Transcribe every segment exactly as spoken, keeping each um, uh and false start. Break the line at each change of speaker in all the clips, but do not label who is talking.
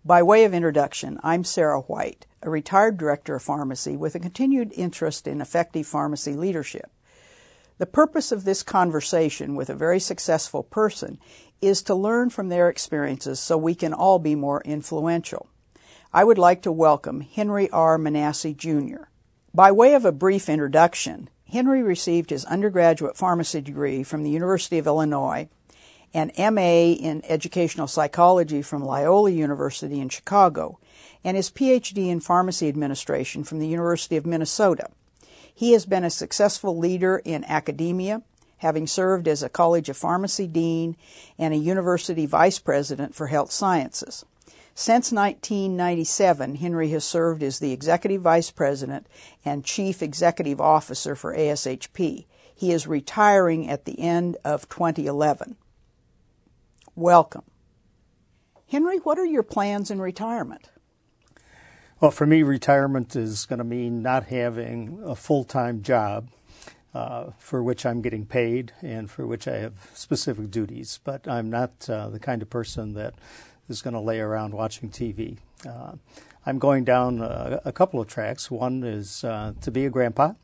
By way of introduction, I'm Sarah White, a retired director of pharmacy with a continued interest in effective pharmacy leadership. The purpose of this conversation with a very successful person is to learn from their experiences so we can all be more influential. I would like to welcome Henry R. Manasse, Junior By way of a brief introduction, Henry received his undergraduate pharmacy degree from the University of Illinois, an M A in Educational Psychology from Loyola University in Chicago, and his P H D in Pharmacy Administration from the University of Minnesota. He has been a successful leader in academia, having served as a College of Pharmacy dean and a university vice president for health sciences. Since nineteen ninety-seven, Henry has served as the executive vice president and chief executive officer for A S H P. He is retiring at the end of twenty eleven. Welcome. Henry, what are your plans in retirement?
Well, for me, retirement is going to mean not having a full-time job uh, for which I'm getting paid and for which I have specific duties. But I'm not uh, the kind of person that is going to lay around watching T V. Uh, I'm going down a, a couple of tracks. One is uh, to be a grandpa,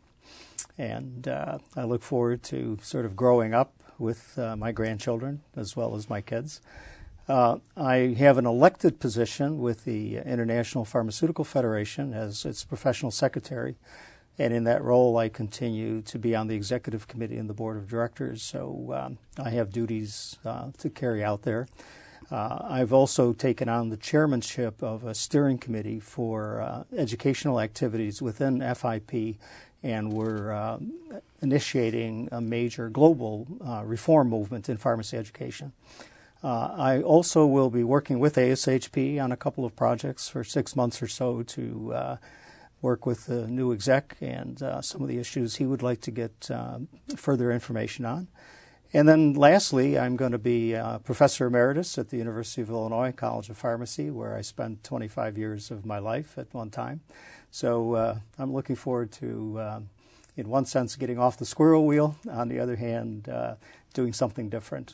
and uh, I look forward to sort of growing up with uh, my grandchildren as well as my kids. Uh, I have an elected position with the International Pharmaceutical Federation as its professional secretary, and in that role I continue to be on the executive committee and the board of directors, so um, I have duties uh, to carry out there. Uh, I've also taken on the chairmanship of a steering committee for uh, educational activities within F I P, and we're uh, initiating a major global uh, reform movement in pharmacy education. Uh, I also will be working with A S H P on a couple of projects for six months or so to uh, work with the new exec and uh, some of the issues he would like to get uh, further information on. And then lastly, I'm going to be a professor emeritus at the University of Illinois College of Pharmacy, where I spent twenty-five years of my life at one time. So uh, I'm looking forward to, uh, in one sense, getting off the squirrel wheel. On the other hand, uh, doing something different.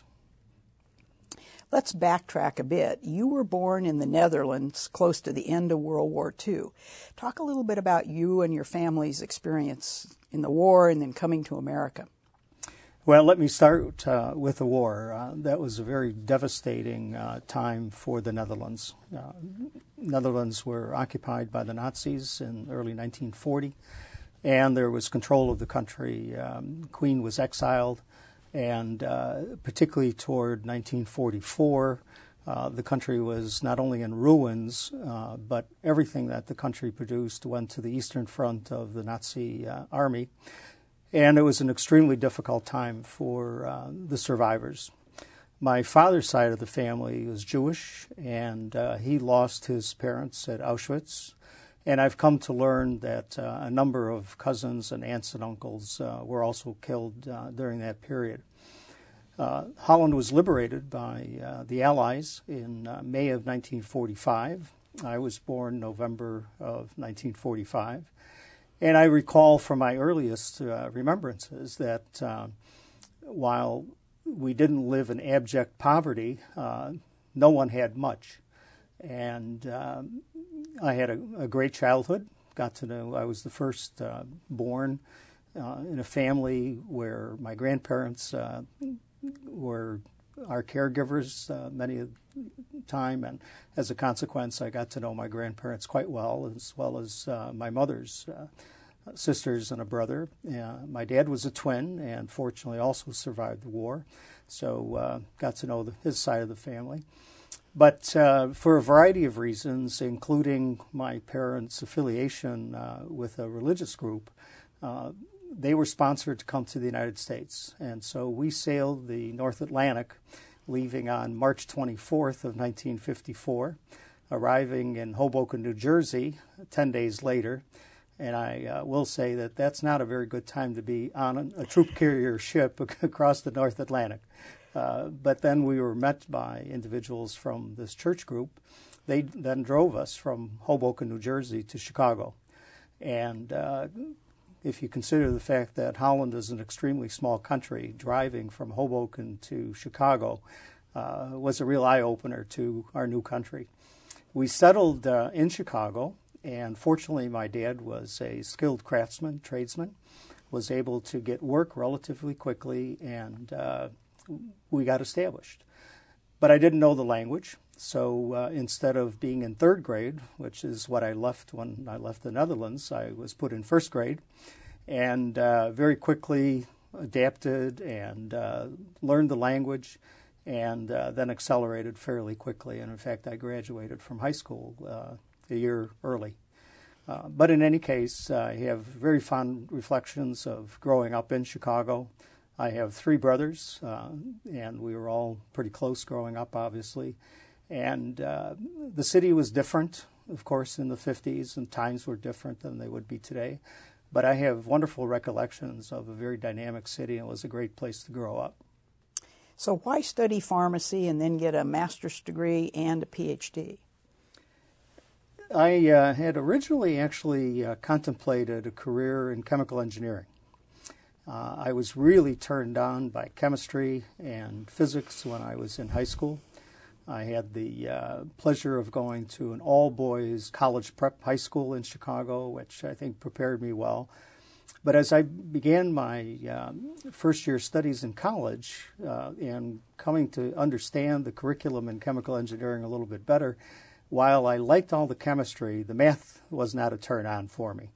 Let's backtrack a bit. You were born in the Netherlands close to the end of World War Two. Talk a little bit about you and your family's experience in the war and then coming to America.
Well, let me start uh, with the war. Uh, that was a very devastating uh, time for the Netherlands. Uh, Netherlands were occupied by the Nazis in early nineteen forty, and there was control of the country. Um, Queen was exiled, and uh, particularly toward nineteen forty-four, uh, the country was not only in ruins, uh, but everything that the country produced went to the Eastern Front of the Nazi uh, army. And it was an extremely difficult time for uh, the survivors. My father's side of the family was Jewish, and uh, he lost his parents at Auschwitz. And I've come to learn that uh, a number of cousins and aunts and uncles uh, were also killed uh, during that period. Uh, Holland was liberated by uh, the Allies in uh, May of nineteen forty-five. I was born November of nineteen forty-five. And I recall from my earliest uh, remembrances that uh, while we didn't live in abject poverty, uh, no one had much. And uh, I had a, a great childhood. Got to know I was the first uh, born uh, in a family where my grandparents uh, were our caregivers uh, many of the time, and as a consequence, I got to know my grandparents quite well, as well as uh, my mother's uh, sisters and a brother. Uh, my dad was a twin, and fortunately also survived the war, so uh, got to know the, his side of the family. But uh, for a variety of reasons, including my parents' affiliation uh, with a religious group, uh, they were sponsored to come to the United States. And so we sailed the North Atlantic, leaving on March twenty-fourth of nineteen fifty-four, arriving in Hoboken, New Jersey, ten days later. And I uh, will say that that's not a very good time to be on a, a troop carrier ship across the North Atlantic. Uh, but then we were met by individuals from this church group. They then drove us from Hoboken, New Jersey to Chicago. And uh, if you consider the fact that Holland is an extremely small country, driving from Hoboken to Chicago uh, was a real eye-opener to our new country. we settled uh, in Chicago, and fortunately my dad was a skilled craftsman, tradesman, was able to get work relatively quickly, and uh, we got established. But I didn't know the language, so uh, instead of being in third grade, which is what I left when I left the Netherlands, I was put in first grade, and uh, very quickly adapted and uh, learned the language, and uh, then accelerated fairly quickly. And in fact, I graduated from high school uh, a year early. Uh, but in any case, uh, I have very fond reflections of growing up in Chicago. I have three brothers, uh, and we were all pretty close growing up, obviously. And uh, the city was different, of course, in the fifties, and times were different than they would be today. But I have wonderful recollections of a very dynamic city, and it was a great place to grow up.
So why study pharmacy and then get a master's degree and a P H D?
I uh, had originally actually uh, contemplated a career in chemical engineering. Uh, I was really turned on by chemistry and physics when I was in high school. I had the uh, pleasure of going to an all-boys college prep high school in Chicago, which I think prepared me well. But as I began my uh, first-year studies in college uh, and coming to understand the curriculum in chemical engineering a little bit better, while I liked all the chemistry, the math was not a turn-on for me.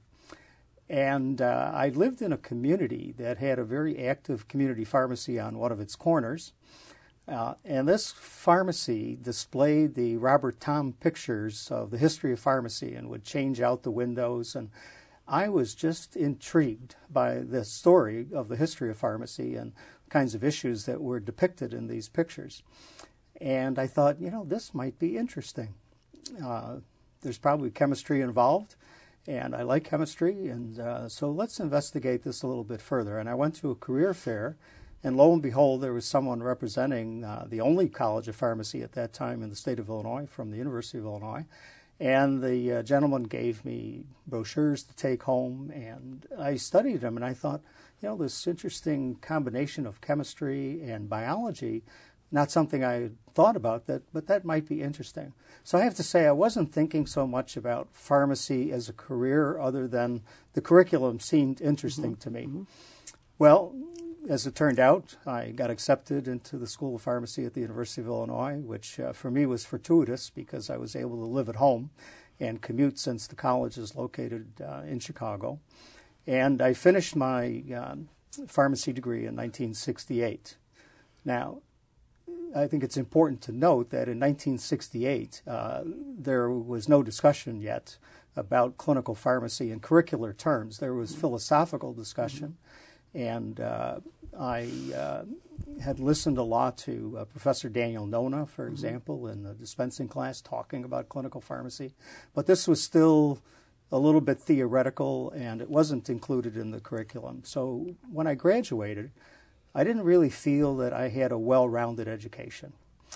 And uh, I lived in a community that had a very active community pharmacy on one of its corners. Uh, and this pharmacy displayed the Robert Thom pictures of the history of pharmacy and would change out the windows. And I was just intrigued by the story of the history of pharmacy and kinds of issues that were depicted in these pictures. And I thought, you know, this might be interesting. Uh, there's probably chemistry involved, and I like chemistry, and uh, so let's investigate this a little bit further. And I went to a career fair, and lo and behold, there was someone representing uh, the only college of pharmacy at that time in the state of Illinois, from the University of Illinois. And the uh, gentleman gave me brochures to take home, and I studied them, and I thought, you know, this interesting combination of chemistry and biology, not something I had thought about, that, but that might be interesting. So I have to say I wasn't thinking so much about pharmacy as a career other than the curriculum seemed interesting mm-hmm. to me. Mm-hmm. Well, as it turned out, I got accepted into the School of Pharmacy at the University of Illinois, which uh, for me was fortuitous because I was able to live at home and commute since the college is located uh, in Chicago. And I finished my uh, pharmacy degree in nineteen sixty-eight. Now, I think it's important to note that in nineteen sixty-eight, uh, there was no discussion yet about clinical pharmacy in curricular terms. There was philosophical discussion, and uh, I uh, had listened a lot to uh, Professor Daniel Nona, for example, in the dispensing class talking about clinical pharmacy. But this was still a little bit theoretical, and it wasn't included in the curriculum. So when I graduated, I didn't really feel that I had a well-rounded education.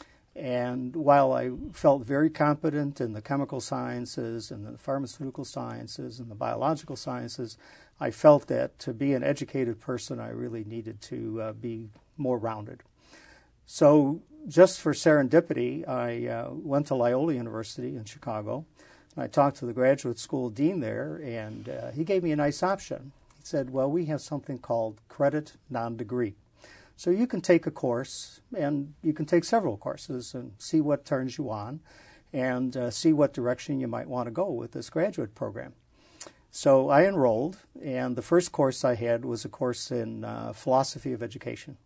And while I felt very competent in the chemical sciences and the pharmaceutical sciences and the biological sciences, I felt that to be an educated person, I really needed to uh, be more rounded. So just for serendipity, I uh, went to Loyola University in Chicago, and I talked to the graduate school dean there, and uh, he gave me a nice option. He said, well, we have something called credit non-degree. So you can take a course, and you can take several courses and see what turns you on and uh, see what direction you might want to go with this graduate program. So I enrolled, and the first course I had was a course in uh, philosophy of education.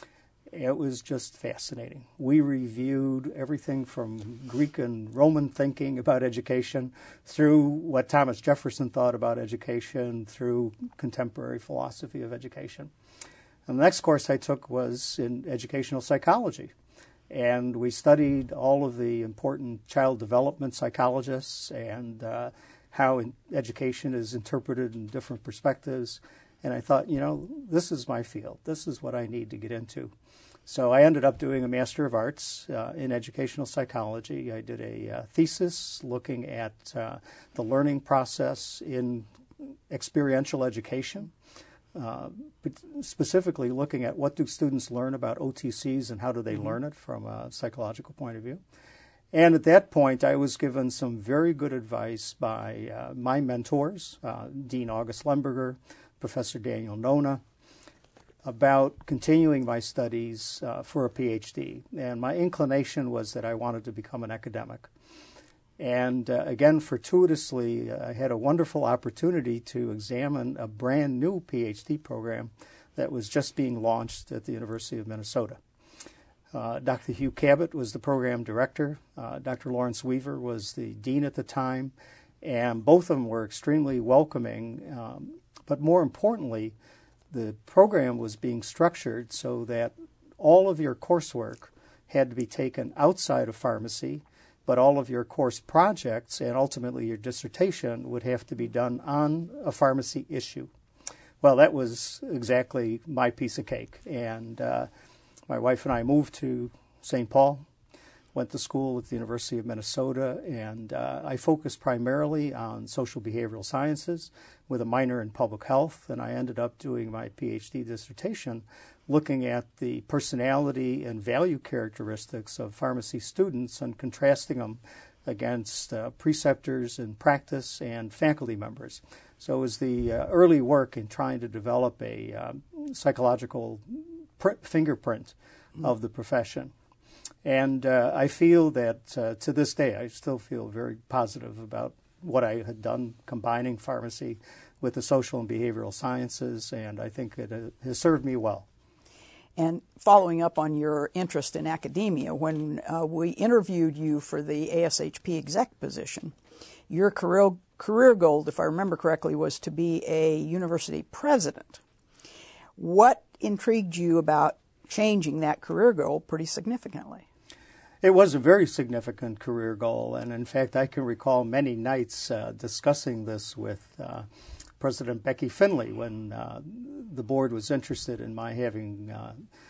It was just fascinating. We reviewed everything from Greek and Roman thinking about education through what Thomas Jefferson thought about education, through contemporary philosophy of education. And the next course I took was in educational psychology. And we studied all of the important child development psychologists and uh, how in education is interpreted in different perspectives. And I thought, you know, this is my field. This is what I need to get into. So I ended up doing a Master of Arts uh, in educational psychology. I did a uh, thesis looking at uh, the learning process in experiential education. Uh, but specifically looking at what do students learn about O T Cs and how do they mm-hmm. learn it from a psychological point of view. And at that point, I was given some very good advice by uh, my mentors, uh, Dean August Lemberger, Professor Daniel Nona, about continuing my studies uh, for a PhD. And my inclination was that I wanted to become an academic. And uh, again, fortuitously, I had a wonderful opportunity to examine a brand new PhD program that was just being launched at the University of Minnesota. Uh, Doctor Hugh Cabot was the program director. Uh, Doctor Lawrence Weaver was the dean at the time. And both of them were extremely welcoming. Um, but more importantly, the program was being structured so that all of your coursework had to be taken outside of pharmacy, but all of your course projects and ultimately your dissertation would have to be done on a pharmacy issue. Well, that was exactly my piece of cake. And uh, my wife and I moved to Saint Paul, went to school at the University of Minnesota, and uh, I focused primarily on social behavioral sciences with a minor in public health, and I ended up doing my PhD dissertation looking at the personality and value characteristics of pharmacy students and contrasting them against uh, preceptors in practice and faculty members. So it was the uh, early work in trying to develop a uh, psychological pr- fingerprint mm-hmm. of the profession. And uh, I feel that uh, to this day, I still feel very positive about what I had done, combining pharmacy with the social and behavioral sciences, and I think it uh, has served me well.
And following up on your interest in academia, when uh, we interviewed you for the A S H P exec position, your career, career goal, if I remember correctly, was to be a university president. What intrigued you about changing that career goal pretty significantly?
It was a very significant career goal, and in fact, I can recall many nights uh, discussing this with uh, President Becky Finley when uh, the board was interested in my having uh,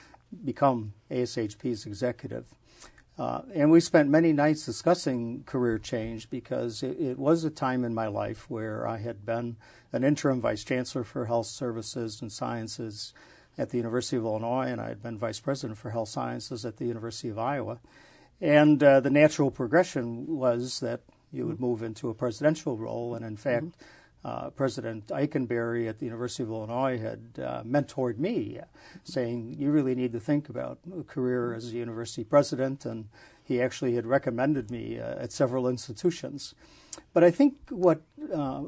become A S H P's executive. Uh, and we spent many nights discussing career change because it, it was a time in my life where I had been an interim vice chancellor for health services and sciences at the University of Illinois, and I had been vice president for health sciences at the University of Iowa. And uh, the natural progression was that you would move into a presidential role, and in fact, mm-hmm. uh, President Eikenberry at the University of Illinois had uh, mentored me, saying, you really need to think about a career as a university president, and he actually had recommended me uh, at several institutions. But I think what uh,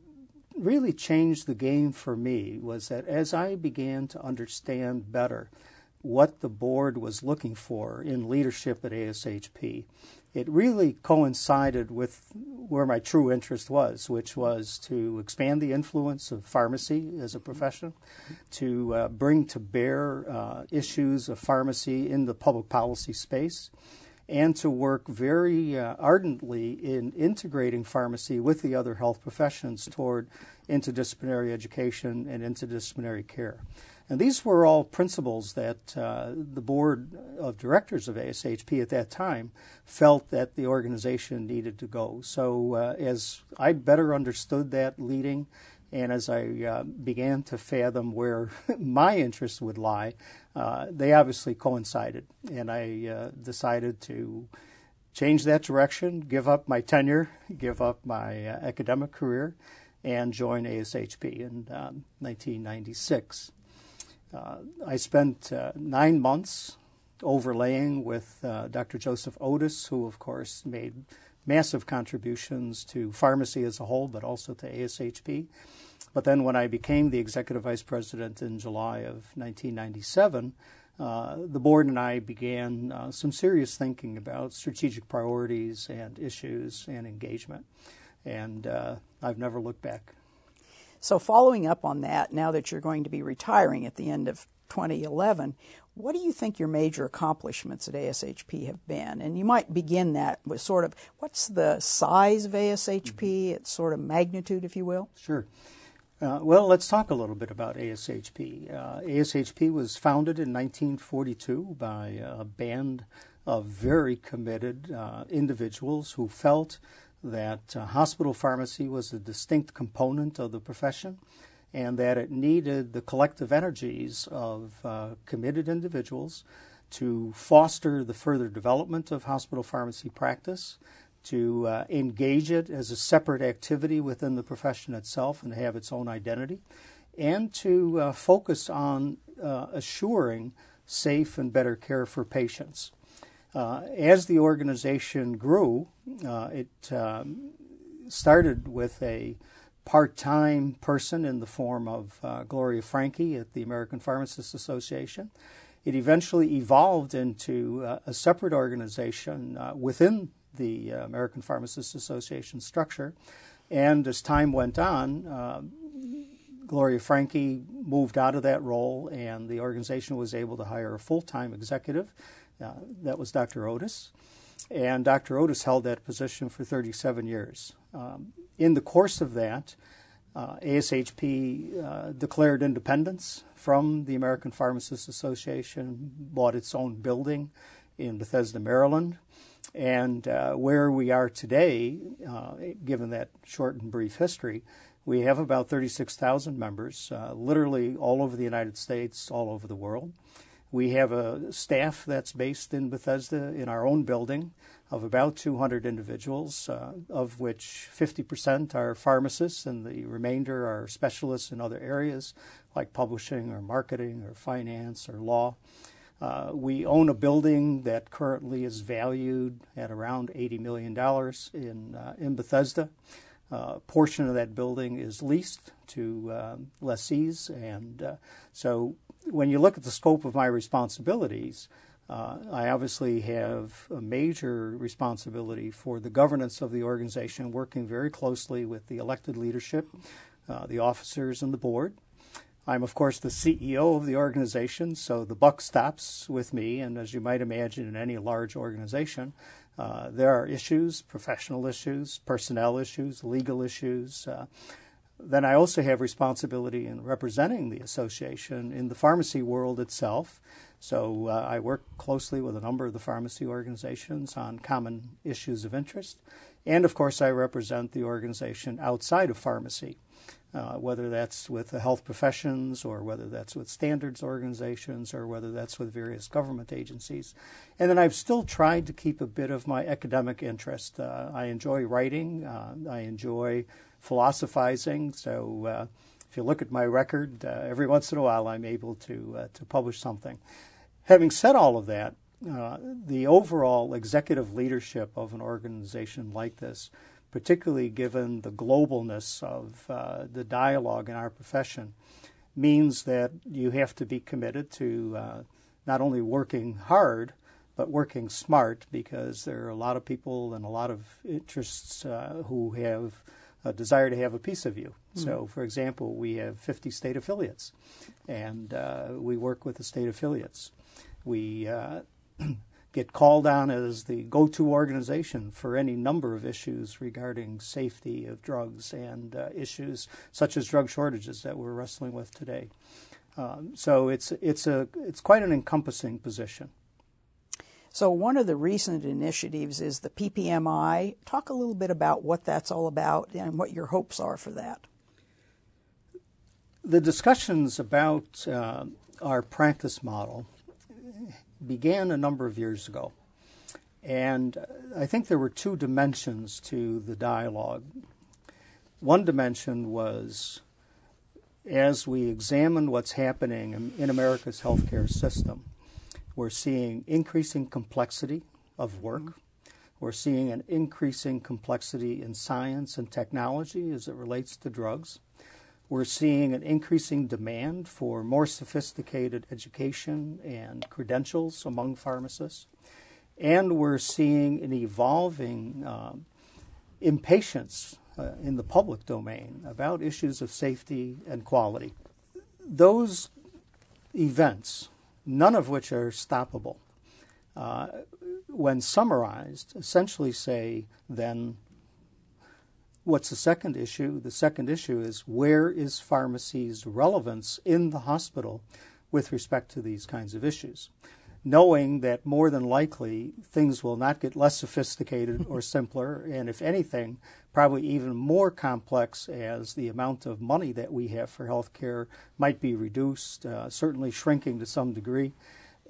really changed the game for me was that as I began to understand better what the board was looking for in leadership at A S H P, it really coincided with where my true interest was, which was to expand the influence of pharmacy as a profession, to uh, bring to bear uh, issues of pharmacy in the public policy space, and to work very uh, ardently in integrating pharmacy with the other health professions toward interdisciplinary education and interdisciplinary care. And these were all principles that uh, the board of directors of A S H P at that time felt that the organization needed to go. So uh, as I better understood that leading, and as I uh, began to fathom where my interests would lie, uh, they obviously coincided. And I uh, decided to change that direction, give up my tenure, give up my uh, academic career, and join A S H P in um, nineteen ninety-six. Uh, I spent uh, nine months overlaying with uh, Doctor Joseph Otis, who, of course, made massive contributions to pharmacy as a whole, but also to A S H P. But then when I became the executive vice president in July of nineteen ninety-seven, uh, the board and I began uh, some serious thinking about strategic priorities and issues and engagement. And uh, I've never looked back.
So following up on that, now that you're going to be retiring at the end of twenty eleven, what do you think your major accomplishments at A S H P have been? And you might begin that with sort of, what's the size of A S H P, mm-hmm. its sort of magnitude, if you will?
Sure. Uh, well, let's talk a little bit about A S H P. Uh, A S H P was founded in nineteen forty-two by a band of very committed uh, individuals who felt that uh, hospital pharmacy was a distinct component of the profession and that it needed the collective energies of uh, committed individuals to foster the further development of hospital pharmacy practice, to uh, engage it as a separate activity within the profession itself and have its own identity, and to uh, focus on uh, assuring safe and better care for patients. Uh, as the organization grew, uh, it um, started with a part-time person in the form of uh, Gloria Franke at the American Pharmacists Association. It eventually evolved into uh, a separate organization uh, within the uh, American Pharmacists Association structure. And as time went on, uh, Gloria Franke moved out of that role, and the organization was able to hire a full-time executive. Uh, that was Doctor Otis. And Doctor Otis held that position for thirty-seven years. Um, in the course of that, uh, A S H P uh, declared independence from the American Pharmacists Association, bought its own building in Bethesda, Maryland. And uh, where we are today, uh, given that short and brief history, we have about thirty-six thousand members, uh, literally all over the United States, all over the world. We have a staff that's based in Bethesda in our own building of about two hundred individuals, uh, of which fifty percent are pharmacists and the remainder are specialists in other areas like publishing or marketing or finance or law. Uh, we own a building that currently is valued at around eighty million dollars in, uh, in Bethesda. Uh, a portion of that building is leased to uh, lessees, and uh, so when you look at the scope of my responsibilities, uh, I obviously have a major responsibility for the governance of the organization, working very closely with the elected leadership, uh, the officers, and the board. I'm, of course, the C E O of the organization, so the buck stops with me, and as you might imagine in any large organization, uh, there are issues, professional issues, personnel issues, legal issues. Uh, Then I also have responsibility in representing the association in the pharmacy world itself. So uh, I work closely with a number of the pharmacy organizations on common issues of interest. And of course I represent the organization outside of pharmacy, uh, whether that's with the health professions or whether that's with standards organizations or whether that's with various government agencies. And then I've still tried to keep a bit of my academic interest. Uh, I enjoy writing. Uh, I enjoy philosophizing. So uh, if you look at my record, uh, every once in a while I'm able to uh, to publish something. Having said all of that, uh, the overall executive leadership of an organization like this, particularly given the globalness of uh, the dialogue in our profession, means that you have to be committed to uh, not only working hard, but working smart, because there are a lot of people and a lot of interests uh, who have a desire to have a piece of you. Mm. So, for example, we have fifty state affiliates, and uh, we work with the state affiliates. We uh, get called on as the go-to organization for any number of issues regarding safety of drugs and uh, issues such as drug shortages that we're wrestling with today. Um, so it's it's a it's quite an encompassing position.
So one of the recent initiatives is the P P M I. Talk a little bit about what that's all about and what your hopes are for that.
The discussions about uh, our practice model began a number of years ago. And I think there were two dimensions to the dialogue. One dimension was, as we examined what's happening in, in America's healthcare system, we're seeing increasing complexity of work. We're seeing an increasing complexity in science and technology as it relates to drugs. We're seeing an increasing demand for more sophisticated education and credentials among pharmacists. And we're seeing an evolving um, impatience uh, in the public domain about issues of safety and quality. Those events, none of which are stoppable, uh, when summarized, essentially say, then, what's the second issue? The second issue is, where is pharmacy's relevance in the hospital with respect to these kinds of issues? Knowing that more than likely things will not get less sophisticated or simpler, and if anything, probably even more complex as the amount of money that we have for health care might be reduced, uh, certainly shrinking to some degree.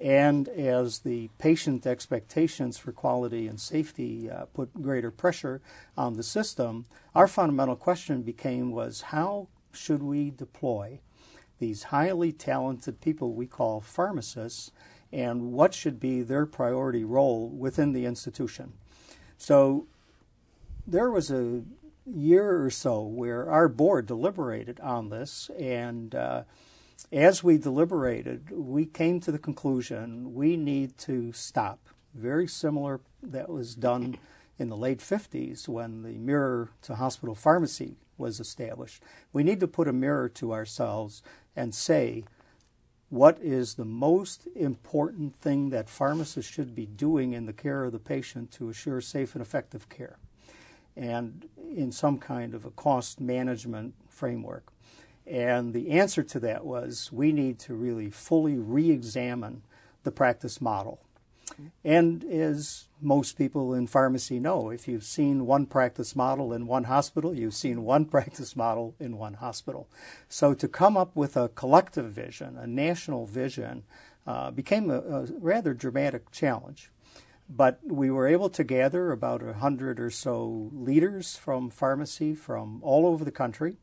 And as the patient expectations for quality and safety uh, put greater pressure on the system, our fundamental question became was how should we deploy these highly talented people we call pharmacists, and what should be their priority role within the institution? So there was a year or so where our board deliberated on this, and uh, as we deliberated, we came to the conclusion we need to stop. Very similar that was done in the late fifties when the mirror to hospital pharmacy was established. We need to put a mirror to ourselves and say, what is the most important thing that pharmacists should be doing in the care of the patient to assure safe and effective care, and in some kind of a cost management framework? And the answer to that was we need to really fully re-examine the practice model. And as most people in pharmacy know, if you've seen one practice model in one hospital, you've seen one practice model in one hospital. So to come up with a collective vision, a national vision, uh, became a, a rather dramatic challenge. But we were able to gather about a hundred or so leaders from pharmacy from all over the country.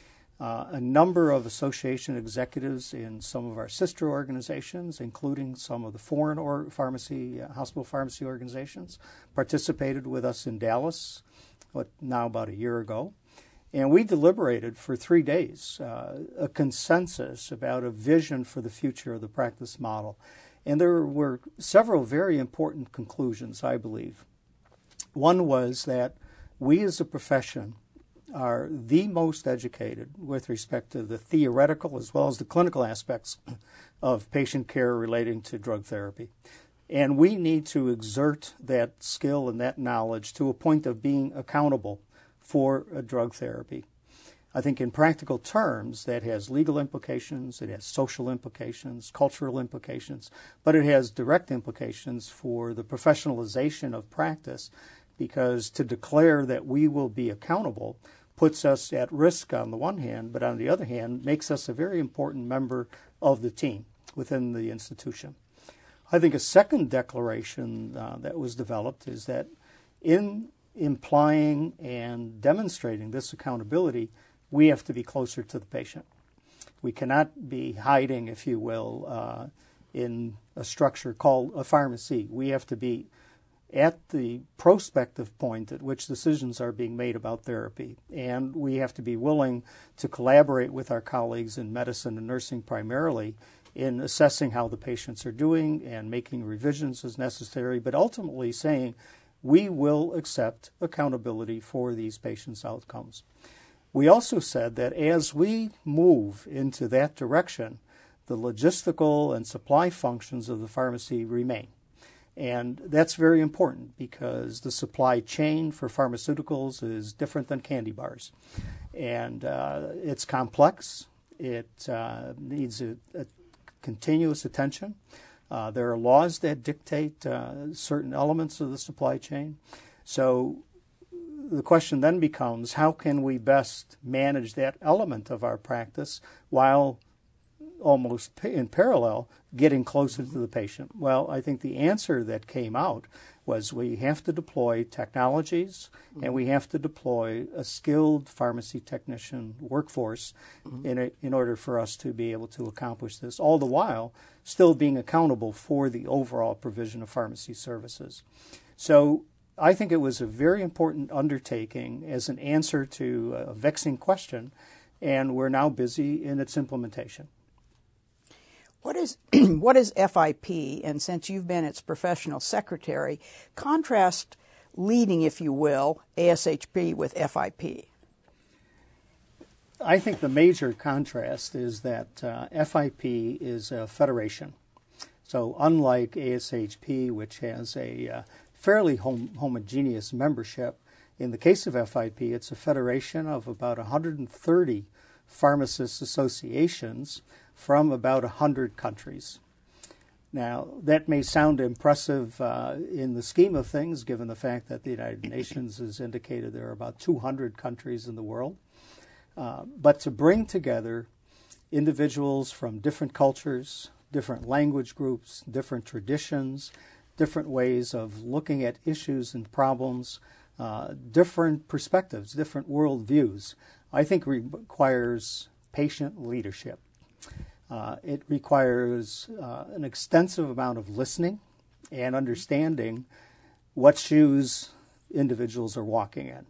Uh, a number of association executives in some of our sister organizations, including some of the foreign or pharmacy, uh, hospital pharmacy organizations, participated with us in Dallas, what, now about a year ago. And we deliberated for three days, uh, a consensus about a vision for the future of the practice model. And there were several very important conclusions, I believe. One was that we as a profession are the most educated with respect to the theoretical as well as the clinical aspects of patient care relating to drug therapy. And we need to exert that skill and that knowledge to a point of being accountable for a drug therapy. I think in practical terms that has legal implications, it has social implications, cultural implications, but it has direct implications for the professionalization of practice, because to declare that we will be accountable puts us at risk on the one hand, but on the other hand makes us a very important member of the team within the institution. I think a second declaration uh, that was developed is that in implying and demonstrating this accountability, we have to be closer to the patient. We cannot be hiding, if you will, uh, in a structure called a pharmacy. We have to be at the prospective point at which decisions are being made about therapy. And we have to be willing to collaborate with our colleagues in medicine and nursing primarily in assessing how the patients are doing and making revisions as necessary, but ultimately saying we will accept accountability for these patients' outcomes. We also said that as we move into that direction, the logistical and supply functions of the pharmacy remain. And that's very important because the supply chain for pharmaceuticals is different than candy bars. And uh, it's complex. It uh, needs a, a continuous attention. Uh, there are laws that dictate uh, certain elements of the supply chain. So the question then becomes, how can we best manage that element of our practice while almost in parallel getting closer to the patient? Well, I think the answer that came out was we have to deploy technologies mm-hmm. and we have to deploy a skilled pharmacy technician workforce mm-hmm. in, a, in order for us to be able to accomplish this, all the while still being accountable for the overall provision of pharmacy services. So I think it was a very important undertaking as an answer to a vexing question, and we're now busy in its implementation.
What is what is F I P, and since you've been its professional secretary, contrast leading, if you will, A S H P with F I P?
I think the major contrast is that uh, F I P is a federation. So unlike A S H P, which has a uh, fairly hom- homogeneous membership, in the case of F I P, it's a federation of about one hundred thirty pharmacists associations from about one hundred countries. Now, that may sound impressive uh, in the scheme of things, given the fact that the United Nations has indicated there are about two hundred countries in the world. Uh, but to bring together individuals from different cultures, different language groups, different traditions, different ways of looking at issues and problems, uh, different perspectives, different worldviews, I think requires patient leadership. Uh, it requires uh, an extensive amount of listening and understanding what shoes individuals are walking in.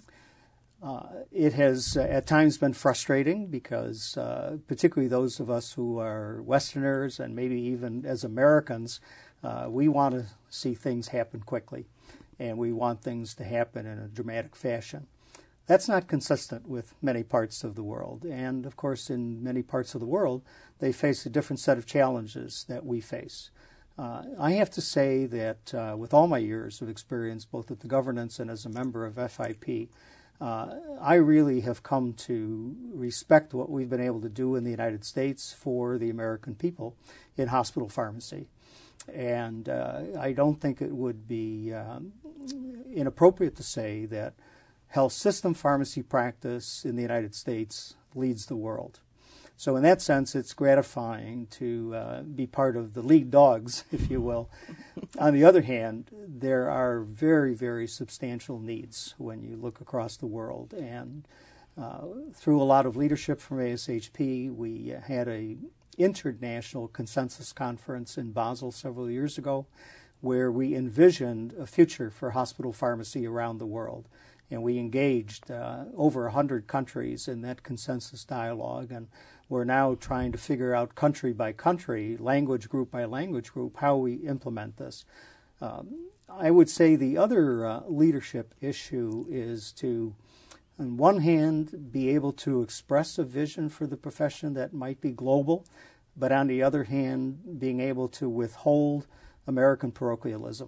Uh, it has uh, at times been frustrating because uh, particularly those of us who are Westerners and maybe even as Americans, uh, we want to see things happen quickly, and we want things to happen in a dramatic fashion. That's not consistent with many parts of the world. And, of course, in many parts of the world, they face a different set of challenges that we face. Uh, I have to say that uh, with all my years of experience, both at the governance and as a member of F I P, uh, I really have come to respect what we've been able to do in the United States for the American people in hospital pharmacy. And uh, I don't think it would be um, inappropriate to say that health system pharmacy practice in the United States leads the world. So in that sense, it's gratifying to uh, be part of the lead dogs, if you will. On the other hand, there are very, very substantial needs when you look across the world. And uh, through a lot of leadership from A S H P, we had a international consensus conference in Basel several years ago where we envisioned a future for hospital pharmacy around the world. And we engaged uh, over one hundred countries in that consensus dialogue, and we're now trying to figure out country by country, language group by language group, how we implement this. Um, I would say the other uh, leadership issue is to, on one hand, be able to express a vision for the profession that might be global, but on the other hand, being able to withhold American parochialism.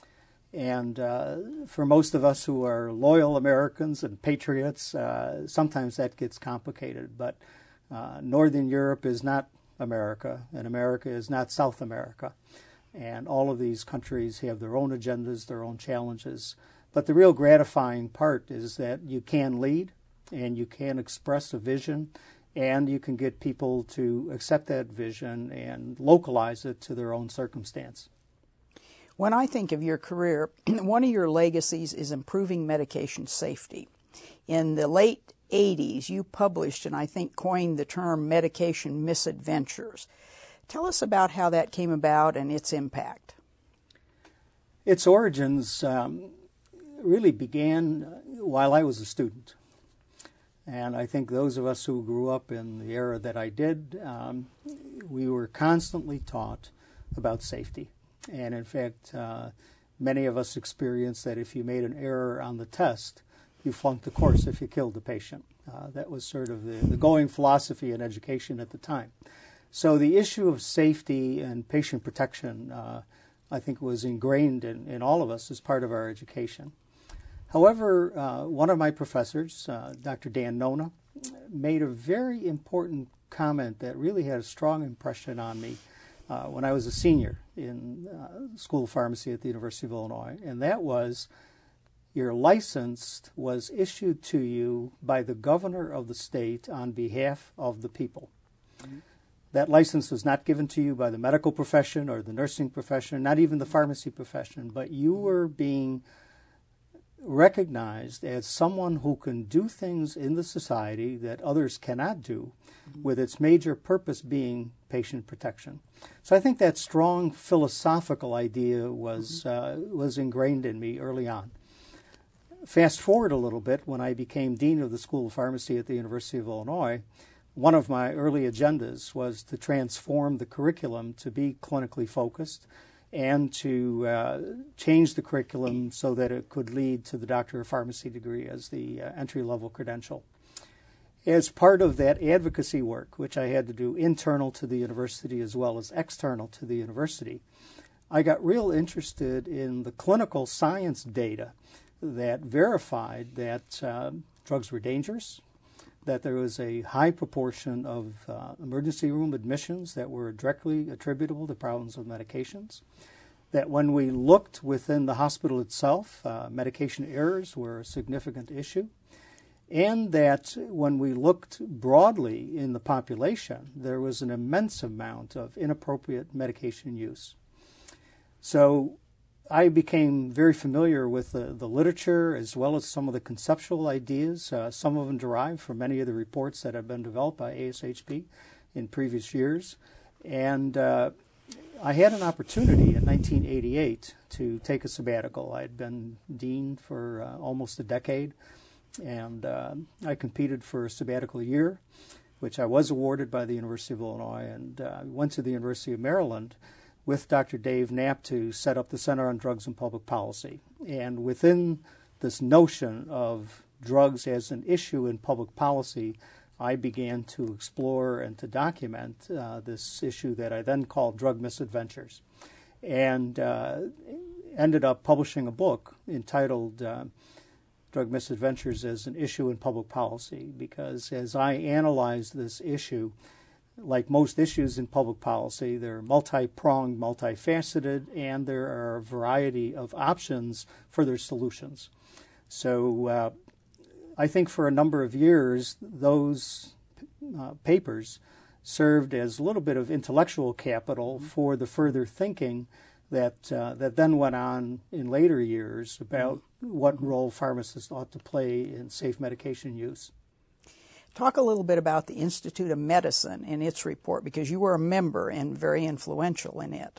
And uh, for most of us who are loyal Americans and patriots, uh, sometimes that gets complicated. But uh, Northern Europe is not America, and America is not South America. And all of these countries have their own agendas, their own challenges. But the real gratifying part is that you can lead, and you can express a vision, and you can get people to accept that vision and localize it to their own circumstance.
When I think of your career, one of your legacies is improving medication safety. In the late eighties, you published and I think coined the term medication misadventures. Tell us about how that came about and its impact.
Its origins um, really began while I was a student. And I think those of us who grew up in the era that I did, um, we were constantly taught about safety. And in fact, uh, many of us experienced that if you made an error on the test, you flunked the course if you killed the patient. Uh, that was sort of the, the going philosophy in education at the time. So the issue of safety and patient protection, uh, I think, was ingrained in, in all of us as part of our education. However, uh, one of my professors, uh, Doctor Dan Nona, made a very important comment that really had a strong impression on me Uh, when I was a senior in uh, School of Pharmacy at the University of Illinois, and that was your license was issued to you by the governor of the state on behalf of the people. Mm-hmm. That license was not given to you by the medical profession or the nursing profession, not even the pharmacy profession, but you were being recognized as someone who can do things in the society that others cannot do, with its major purpose being patient protection. So I think that strong philosophical idea was uh, was ingrained in me early on. Fast forward a little bit, when I became dean of the School of Pharmacy at the University of Illinois, one of my early agendas was to transform the curriculum to be clinically focused and to uh, change the curriculum so that it could lead to the Doctor of Pharmacy degree as the uh, entry-level credential. As part of that advocacy work, which I had to do internal to the university as well as external to the university, I got real interested in the clinical science data that verified that uh, drugs were dangerous, that there was a high proportion of uh, emergency room admissions that were directly attributable to problems with medications, that when we looked within the hospital itself, uh, medication errors were a significant issue, and that when we looked broadly in the population, there was an immense amount of inappropriate medication use. So I became very familiar with the, the literature as well as some of the conceptual ideas. Uh, some of them derived from many of the reports that have been developed by A S H P in previous years. And uh, I had an opportunity in nineteen eighty-eight to take a sabbatical. I had been dean for uh, almost a decade, and uh, I competed for a sabbatical year, which I was awarded by the University of Illinois, and uh, went to the University of Maryland with Doctor Dave Knapp to set up the Center on Drugs and Public Policy. And within this notion of drugs as an issue in public policy, I began to explore and to document uh, this issue that I then called drug misadventures, and uh, ended up publishing a book entitled uh, Drug Misadventures as an Issue in Public Policy, because as I analyzed this issue, like most issues in public policy, they're multi-pronged, multifaceted, and there are a variety of options for their solutions. So uh, I think for a number of years, those uh, papers served as a little bit of intellectual capital for the further thinking that uh, that then went on in later years about what role pharmacists ought to play in safe medication use.
Talk a little bit about the Institute of Medicine and its report, because you were a member and very influential in it.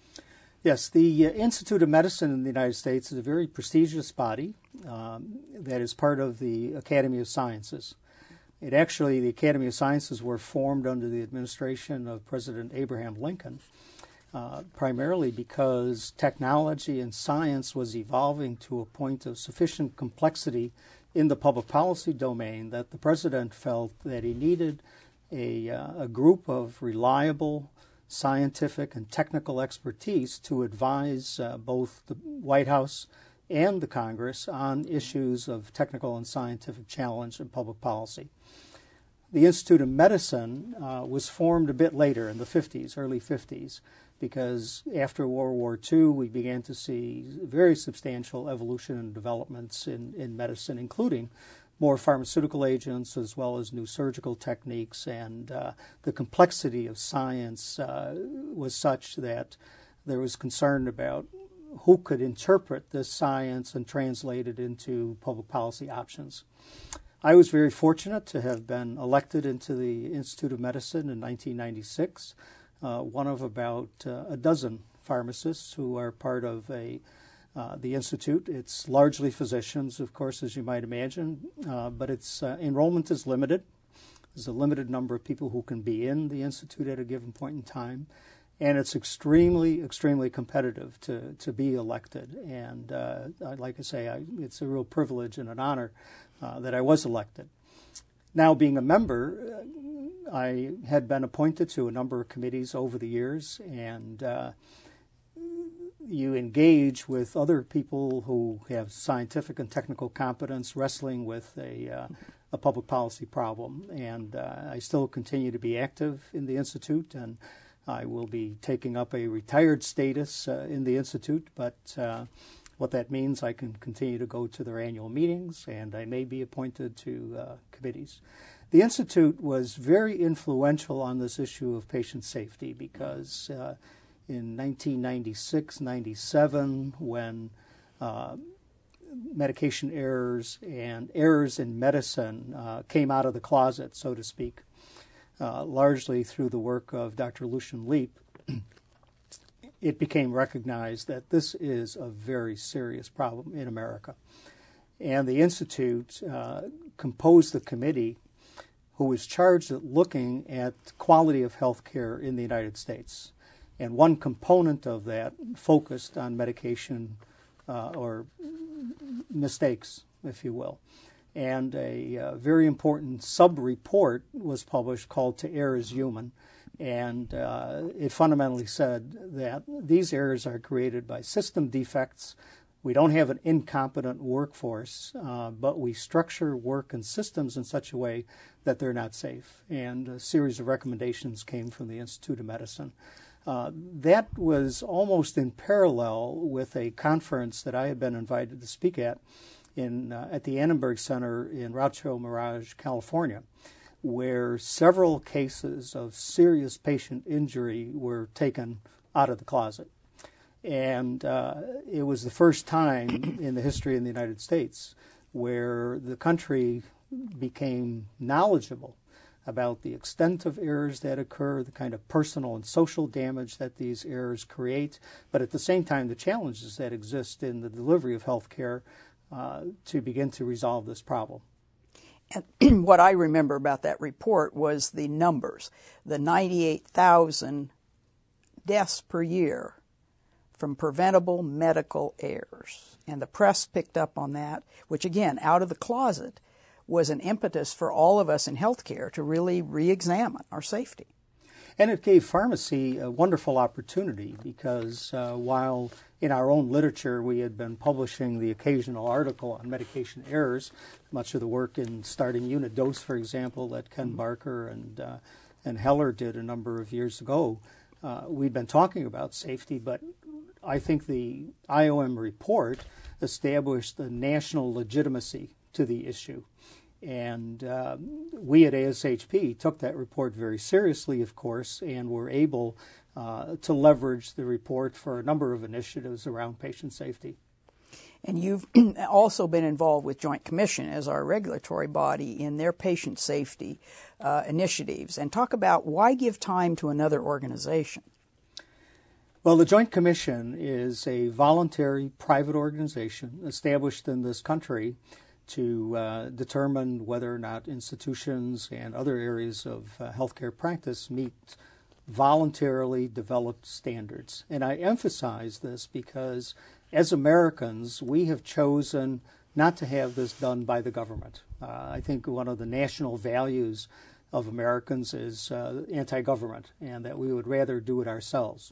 Yes, the uh, Institute of Medicine in the United States is a very prestigious body um, that is part of the Academy of Sciences. It actually, the Academy of Sciences were formed under the administration of President Abraham Lincoln, uh, primarily because technology and science was evolving to a point of sufficient complexity in the public policy domain that the president felt that he needed a, uh, a group of reliable scientific and technical expertise to advise uh, both the White House and the Congress on issues of technical and scientific challenge in public policy. The Institute of Medicine uh, was formed a bit later, in the fifties, early fifties, because after World War Two, we began to see very substantial evolution and developments in, in medicine, including more pharmaceutical agents as well as new surgical techniques, and uh, the complexity of science uh, was such that there was concern about who could interpret this science and translate it into public policy options. I was very fortunate to have been elected into the Institute of Medicine in nineteen ninety-six, uh, one of about uh, a dozen pharmacists who are part of a Uh, the Institute. It's largely physicians, of course, as you might imagine, uh, but its uh, enrollment is limited. There's a limited number of people who can be in the Institute at a given point in time, and it's extremely, extremely competitive to, to be elected. And uh, like I say, I, it's a real privilege and an honor uh, that I was elected. Now, being a member, I had been appointed to a number of committees over the years, and uh, you engage with other people who have scientific and technical competence wrestling with a, uh, a public policy problem. And uh, I still continue to be active in the Institute, and I will be taking up a retired status uh, in the Institute, but uh, what that means, I can continue to go to their annual meetings, and I may be appointed to uh, committees. The Institute was very influential on this issue of patient safety because uh, in nineteen ninety-six ninety-seven, when uh, medication errors and errors in medicine uh, came out of the closet, so to speak, uh, largely through the work of Doctor Lucian Leape, it became recognized that this is a very serious problem in America. And the Institute uh, composed the committee who was charged with looking at quality of health care in the United States. And one component of that focused on medication uh, or mistakes, if you will. And a uh, very important sub-report was published called To Err is Human. And uh, it fundamentally said that these errors are created by system defects. We don't have an incompetent workforce, uh, but we structure work and systems in such a way that they're not safe. And a series of recommendations came from the Institute of Medicine. Uh, that was almost in parallel with a conference that I had been invited to speak at in uh, at the Annenberg Center in Rancho Mirage, California, where several cases of serious patient injury were taken out of the closet. And uh, it was the first time in the history of the United States where the country became knowledgeable about the extent of errors that occur, the kind of personal and social damage that these errors create, but at the same time the challenges that exist in the delivery of health care uh, to begin to resolve this problem.
And what I remember about that report was the numbers, the ninety-eight thousand deaths per year from preventable medical errors. And the press picked up on that, which again, out of the closet, was an impetus for all of us in healthcare to really re-examine our safety.
And it gave pharmacy a wonderful opportunity because uh, while in our own literature we had been publishing the occasional article on medication errors, much of the work in starting unit dose, for example, that Ken Barker and, uh, and Heller did a number of years ago, uh, we'd been talking about safety, but I think the I O M report established the national legitimacy to the issue. And uh, we at A S H P took that report very seriously, of course, and were able uh, to leverage the report for a number of initiatives around patient safety.
And you've also been involved with Joint Commission as our regulatory body in their patient safety uh, initiatives. And talk about why give time to another organization.
Well, the Joint Commission is a voluntary private organization established in this country to uh, determine whether or not institutions and other areas of uh, healthcare practice meet voluntarily developed standards. And I emphasize this because as Americans, we have chosen not to have this done by the government. Uh, I think one of the national values of Americans is uh, anti-government, and that we would rather do it ourselves.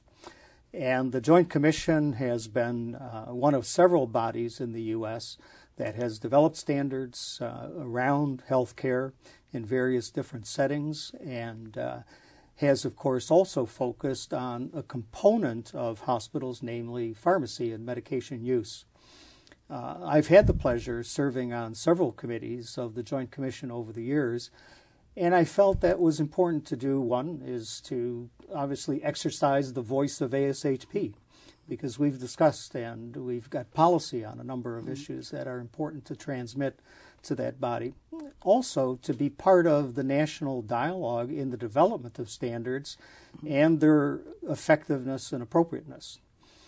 And the Joint Commission has been uh, one of several bodies in the U S that has developed standards uh, around health care in various different settings, and uh, has, of course, also focused on a component of hospitals, namely pharmacy and medication use. Uh, I've had the pleasure of serving on several committees of the Joint Commission over the years, and I felt that was important to do. One is to obviously exercise the voice of A S H P, because we've discussed and we've got policy on a number of issues that are important to transmit to that body. Also, to be part of the national dialogue in the development of standards and their effectiveness and appropriateness.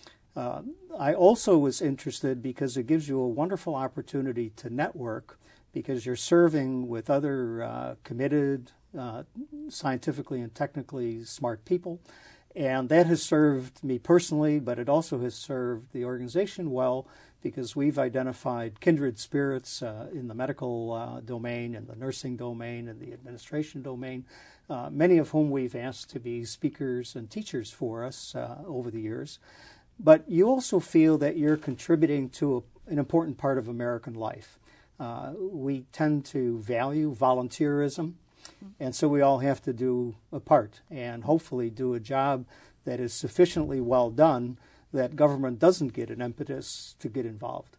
Uh, I also was interested because it gives you a wonderful opportunity to network, because you're serving with other uh, committed, uh, scientifically and technically smart people. And that has served me personally, but it also has served the organization well, because we've identified kindred spirits uh, in the medical uh, domain, in the nursing domain, and the administration domain, uh, many of whom we've asked to be speakers and teachers for us uh, over the years. But you also feel that you're contributing to a, an important part of American life. Uh, we tend to value volunteerism, and so we all have to do a part and hopefully do a job that is sufficiently well done that government doesn't get an impetus to get involved.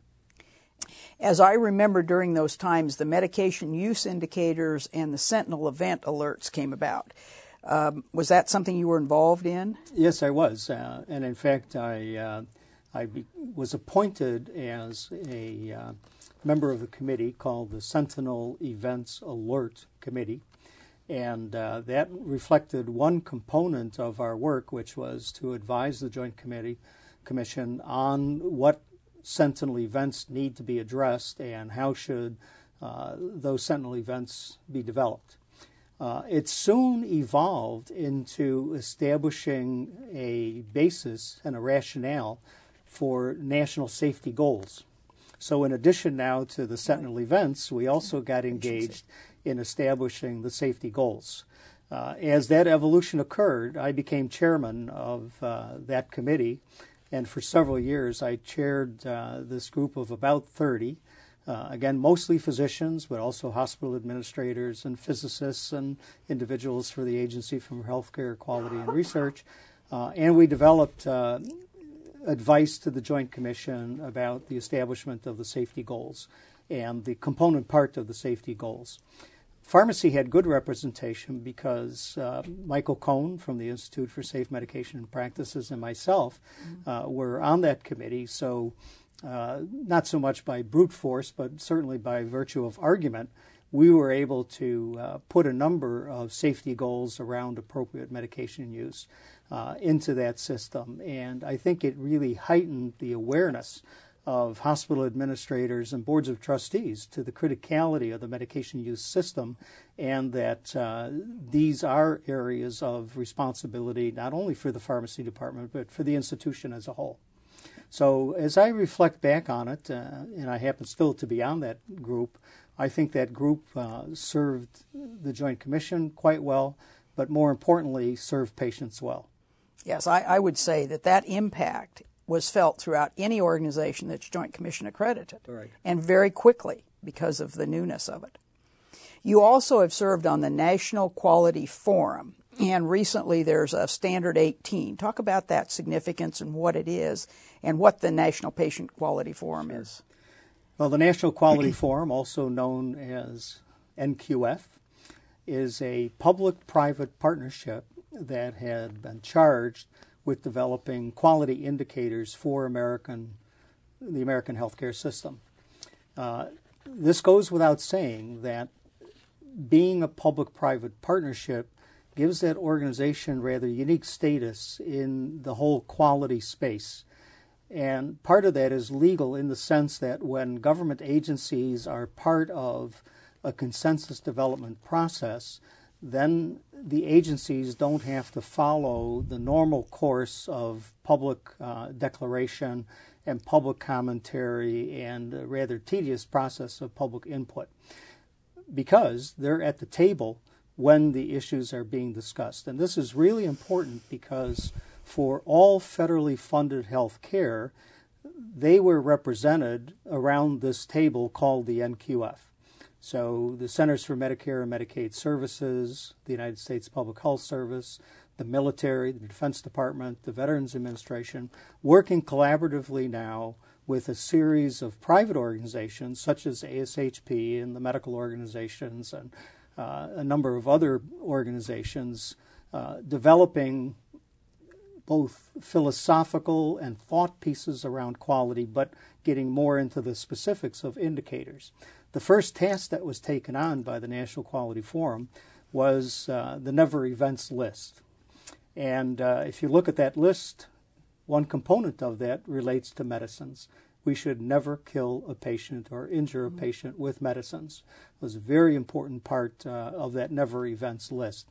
As I remember during those times, the medication use indicators and the Sentinel event alerts came about. Um, was that something you were involved in?
Yes, I was. Uh, and in fact, I, uh, I be, was appointed as a uh, member of a committee called the Sentinel Events Alert Committee. And uh, that reflected one component of our work, which was to advise the Joint Committee Commission on what Sentinel events need to be addressed and how should uh, those Sentinel events be developed. Uh, it soon evolved into establishing a basis and a rationale for national safety goals. So in addition now to the Sentinel events, we also got engaged in establishing the safety goals. Uh, as that evolution occurred, I became chairman of uh, that committee, and for several years I chaired uh, this group of about thirty, uh, again, mostly physicians, but also hospital administrators and physicists and individuals for the Agency for Healthcare Quality and Research. Uh, and we developed uh, advice to the Joint Commission about the establishment of the safety goals and the component part of the safety goals. Pharmacy had good representation because uh, Michael Cohn from the Institute for Safe Medication and Practices and myself uh, were on that committee. So uh, not so much by brute force, but certainly by virtue of argument, we were able to uh, put a number of safety goals around appropriate medication use uh, into that system. And I think it really heightened the awareness of hospital administrators and boards of trustees to the criticality of the medication use system, and that uh, these are areas of responsibility not only for the pharmacy department, but for the institution as a whole. So as I reflect back on it, uh, and I happen still to be on that group, I think that group uh, served the Joint Commission quite well, but more importantly, served patients well.
Yes, I, I would say that that impact was felt throughout any organization that's Joint Commission accredited,
right,
and very quickly because of the newness of it. You also have served on the National Quality Forum, and recently there's a Standard eighteen. Talk about that significance and what it is and what the National Patient Quality Forum
sure.
is.
Well, the National Quality Forum, also known as N Q F, is a public-private partnership that had been charged with developing quality indicators for American, the American healthcare system. Uh, this goes without saying that being a public-private partnership gives that organization rather unique status in the whole quality space. And part of that is legal in the sense that when government agencies are part of a consensus development process, then the agencies don't have to follow the normal course of public uh, declaration and public commentary and a rather tedious process of public input, because they're at the table when the issues are being discussed. And this is really important because for all federally funded health care, they were represented around this table called the N Q F. So the Centers for Medicare and Medicaid Services, the United States Public Health Service, the military, the Defense Department, the Veterans Administration, working collaboratively now with a series of private organizations such as A S H P and the medical organizations and uh, a number of other organizations uh, developing both philosophical and thought pieces around quality, but getting more into the specifics of indicators. The first task that was taken on by the National Quality Forum was uh, the never events list. And uh, if you look at that list, one component of that relates to medicines. We should never kill a patient or injure a patient with medicines. It was a very important part uh, of that never events list.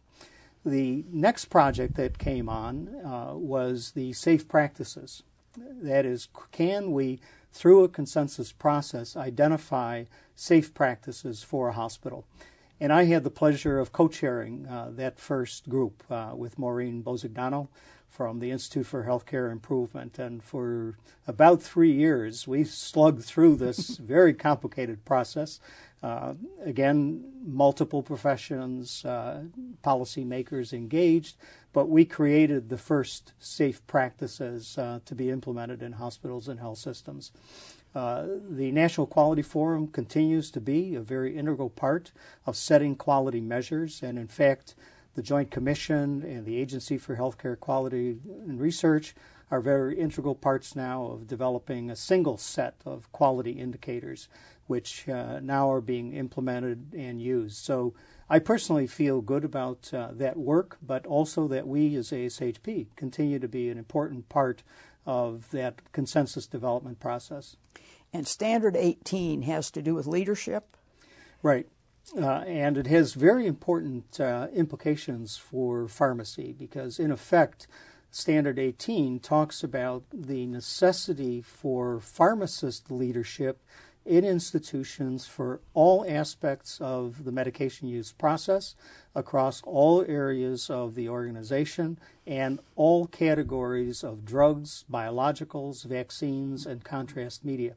The next project that came on uh, was the safe practices. That is, can we, through a consensus process, identify safe practices for a hospital? And I had the pleasure of co-chairing uh, that first group uh, with Maureen Bosignano from the Institute for Healthcare Improvement. And for about three years, we slugged through this very complicated process. Uh, again, multiple professions, uh, policymakers engaged, but we created the first safe practices uh, to be implemented in hospitals and health systems. Uh, the National Quality Forum continues to be a very integral part of setting quality measures, and in fact, the Joint Commission and the Agency for Healthcare Quality and Research are very integral parts now of developing a single set of quality indicators, which uh, now are being implemented and used. So I personally feel good about uh, that work, but also that we as A S H P continue to be an important part of that consensus development process.
And Standard eighteen has to do with leadership?
Right. Uh, and it has very important uh, implications for pharmacy because, in effect, Standard eighteen talks about the necessity for pharmacist leadership in institutions for all aspects of the medication use process across all areas of the organization and all categories of drugs, biologicals, vaccines, and contrast media.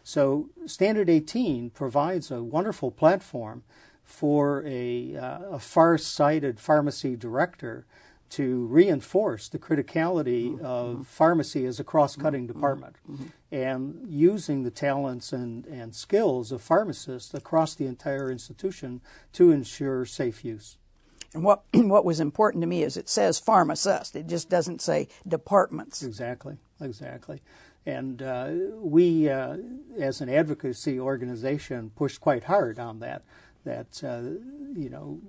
So Standard eighteen provides a wonderful platform for a, uh, a far-sighted pharmacy director to reinforce the criticality of pharmacy as a cross-cutting department, and using the talents and, and skills of pharmacists across the entire institution to ensure safe use.
And what what was important to me is it says pharmacist. It just doesn't say departments.
Exactly, exactly. And uh, we, uh, as an advocacy organization, pushed quite hard on that, that, uh, you know,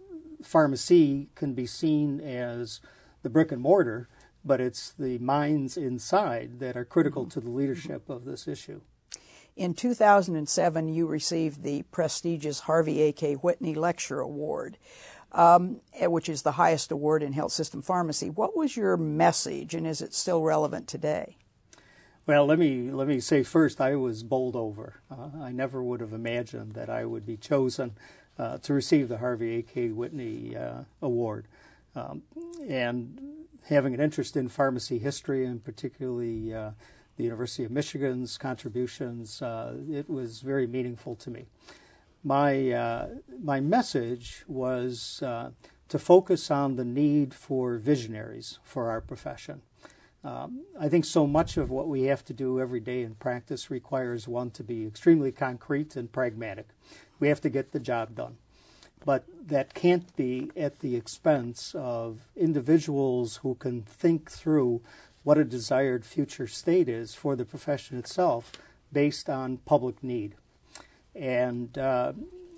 pharmacy can be seen as the brick and mortar, but it's the minds inside that are critical to the leadership of this issue.
In two thousand seven, you received the prestigious Harvey A K Whitney Lecture Award, um, which is the highest award in health system pharmacy. What was your message, and is it still relevant today?
Well, let me let me say first, I was bowled over. Uh, I never would have imagined that I would be chosen uh, to receive the Harvey A K Whitney uh, Award. Um, and having an interest in pharmacy history, and particularly uh, the University of Michigan's contributions, uh, it was very meaningful to me. My uh, my message was uh, to focus on the need for visionaries for our profession. Um, I think so much of what we have to do every day in practice requires one to be extremely concrete and pragmatic. We have to get the job done. But that can't be at the expense of individuals who can think through what a desired future state is for the profession itself based on public need. And uh,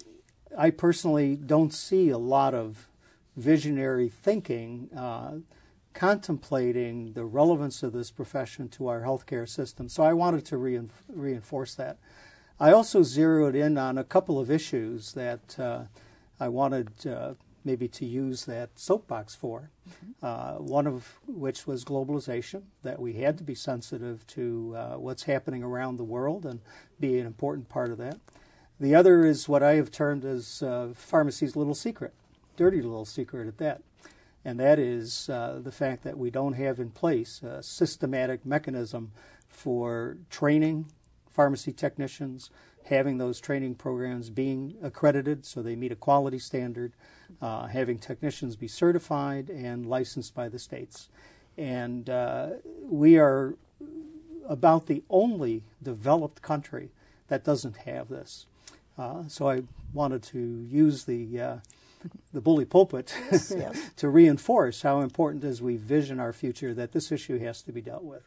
I personally don't see a lot of visionary thinking uh, contemplating the relevance of this profession to our healthcare system. So I wanted to rein- reinforce that. I also zeroed in on a couple of issues that uh, I wanted uh, maybe to use that soapbox for, mm-hmm. uh, one of which was globalization, that we had to be sensitive to uh, what's happening around the world and be an important part of that. The other is what I have termed as uh, pharmacy's little secret, dirty little secret at that. And that is uh, the fact that we don't have in place a systematic mechanism for training pharmacy technicians, having those training programs being accredited so they meet a quality standard, uh, having technicians be certified and licensed by the states. And uh, we are about the only developed country that doesn't have this. Uh, so I wanted to use the uh, the bully pulpit
yes, yes.
to reinforce how important as we vision our future that this issue has to be dealt with.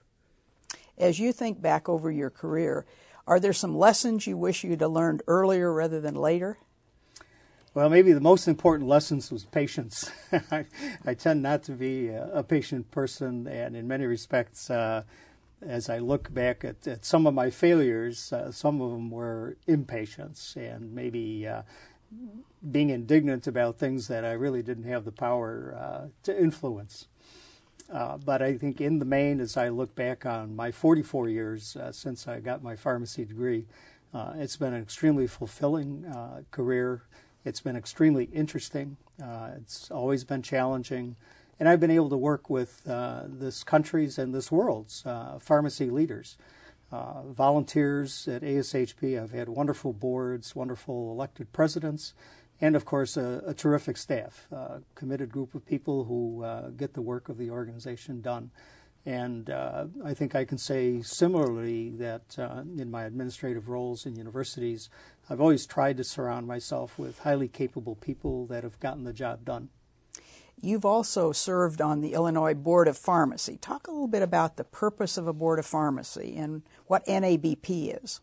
As you think back over your career, are there some lessons you wish you'd have learned earlier rather than later?
Well, maybe the most important lessons was patience. I, I tend not to be a, a patient person, and in many respects, uh, as I look back at, at some of my failures, uh, some of them were impatience and maybe uh, being indignant about things that I really didn't have the power uh, to influence. Uh, but I think in the main, as I look back on my forty-four years uh, since I got my pharmacy degree, uh, it's been an extremely fulfilling uh, career. It's been extremely interesting. Uh, it's always been challenging. And I've been able to work with uh, this country's and this world's uh, pharmacy leaders. Uh, volunteers at A S H P. I've had wonderful boards, wonderful elected presidents, and of course a, a terrific staff, a committed group of people who uh, get the work of the organization done. And uh, I think I can say similarly that uh, in my administrative roles in universities, I've always tried to surround myself with highly capable people that have gotten the job done.
You've also served on the Illinois Board of Pharmacy. Talk a little bit about the purpose of a Board of Pharmacy and what N A B P is.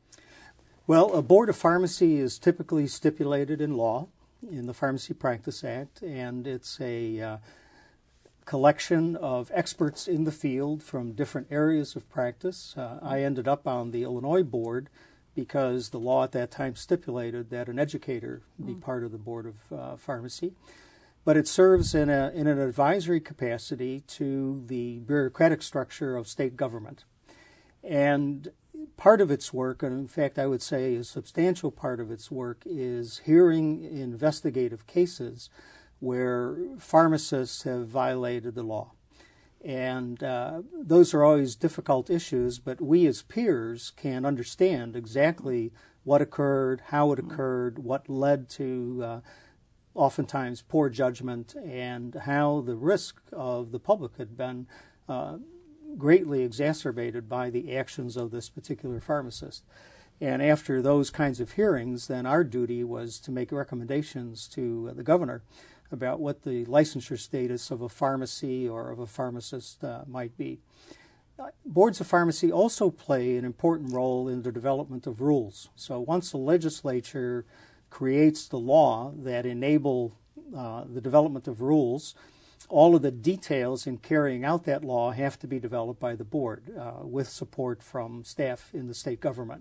Well, a Board of Pharmacy is typically stipulated in law, in the Pharmacy Practice Act, and it's a uh, collection of experts in the field from different areas of practice. Uh, I ended up on the Illinois Board because the law at that time stipulated that an educator be mm. part of the Board of uh, Pharmacy. But it serves in, a, in an advisory capacity to the bureaucratic structure of state government. And part of its work, and in fact I would say a substantial part of its work, is hearing investigative cases where pharmacists have violated the law. And uh, those are always difficult issues, but we as peers can understand exactly what occurred, how it occurred, what led to uh, oftentimes poor judgment, and how the risk of the public had been uh, greatly exacerbated by the actions of this particular pharmacist. And after those kinds of hearings, then our duty was to make recommendations to the governor about what the licensure status of a pharmacy or of a pharmacist uh, might be. Uh, boards of pharmacy also play an important role in the development of rules. So once the legislature creates the law that enable uh, the development of rules, all of the details in carrying out that law have to be developed by the board uh, with support from staff in the state government.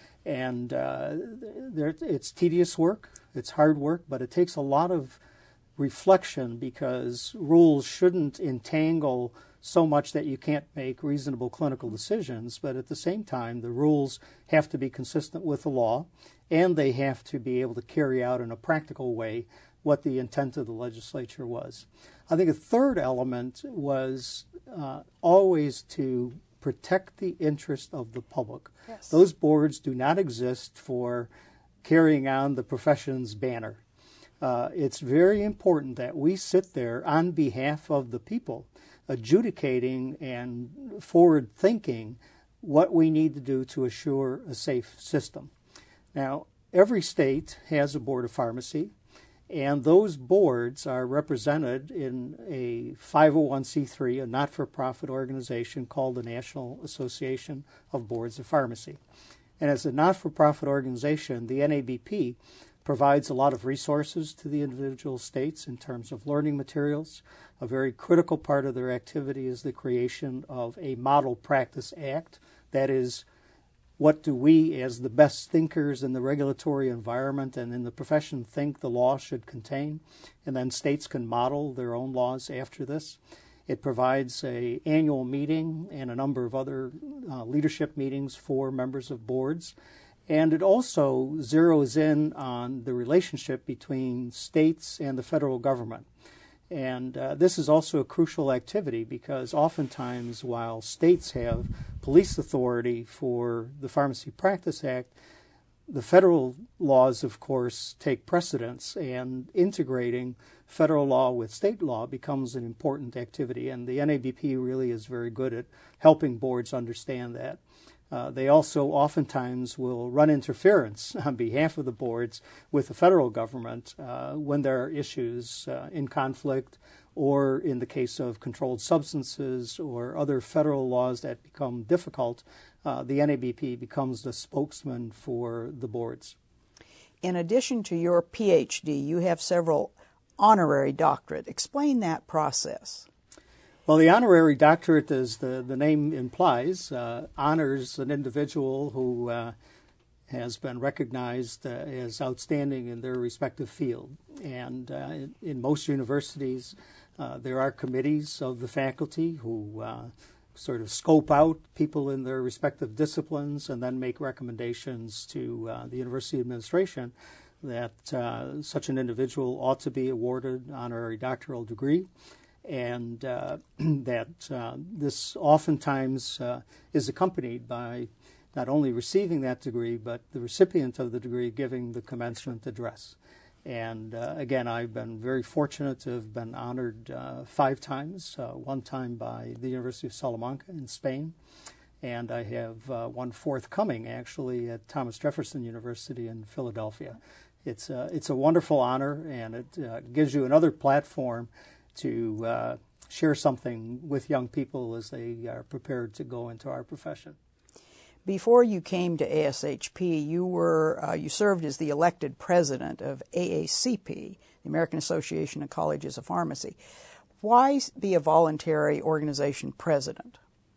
And uh, there, it's tedious work, it's hard work, but it takes a lot of reflection, because rules shouldn't entangle so much that you can't make reasonable clinical decisions, but at the same time the rules have to be consistent with the law, and they have to be able to carry out in a practical way what the intent of the legislature was. I think a third element was uh, always to protect the interest of the public.
Yes. Those
boards do not exist for carrying on the profession's banner. Uh, it's very important that we sit there on behalf of the people, adjudicating and forward-thinking what we need to do to assure a safe system. Now, every state has a board of pharmacy, and those boards are represented in a five oh one c three, a not-for-profit organization called the National Association of Boards of Pharmacy. And as a not-for-profit organization, the N A B P provides a lot of resources to the individual states in terms of learning materials. A very critical part of their activity is the creation of a Model Practice Act. That is, what do we, as the best thinkers in the regulatory environment and in the profession, think the law should contain? And then states can model their own laws after this. It provides an annual meeting and a number of other uh, leadership meetings for members of boards. And it also zeroes in on the relationship between states and the federal government. And uh, this is also a crucial activity, because oftentimes, while states have police authority for the Pharmacy Practice Act, the federal laws, of course, take precedence, and integrating federal law with state law becomes an important activity. And the N A B P really is very good at helping boards understand that. Uh, they also oftentimes will run interference on behalf of the boards with the federal government uh, when there are issues uh, in conflict, or in the case of controlled substances or other federal laws that become difficult. Uh, the N A B P becomes the spokesman for the boards.
In addition to your P H D, you have several honorary doctorate. Explain that process.
Well, the honorary doctorate, as the, the name implies, uh, honors an individual who uh, has been recognized uh, as outstanding in their respective field. And uh, in, in most universities, uh, there are committees of the faculty who uh, sort of scope out people in their respective disciplines and then make recommendations to uh, the university administration that uh, such an individual ought to be awarded an honorary doctoral degree. And uh, that uh, this oftentimes uh, is accompanied by not only receiving that degree, but the recipient of the degree giving the commencement address. And uh, again, I've been very fortunate to have been honored uh, five times, uh, one time by the University of Salamanca in Spain, and I have uh, one forthcoming actually at Thomas Jefferson University in Philadelphia. It's, uh, it's a wonderful honor, and it uh, gives you another platform to uh, share something with young people as they are prepared to go into our profession.
Before you came to A S H P, you were uh, you served as the elected president of A A C P, the American Association of Colleges of Pharmacy. Why be a voluntary organization president?